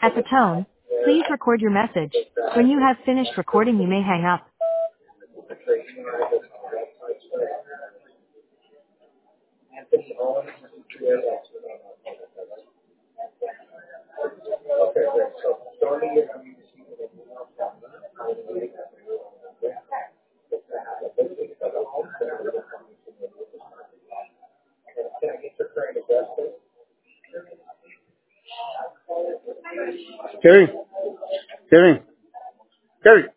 At the tone, please record your message. When you have finished recording, you may hang up. Kevin, Kevin, Kevin.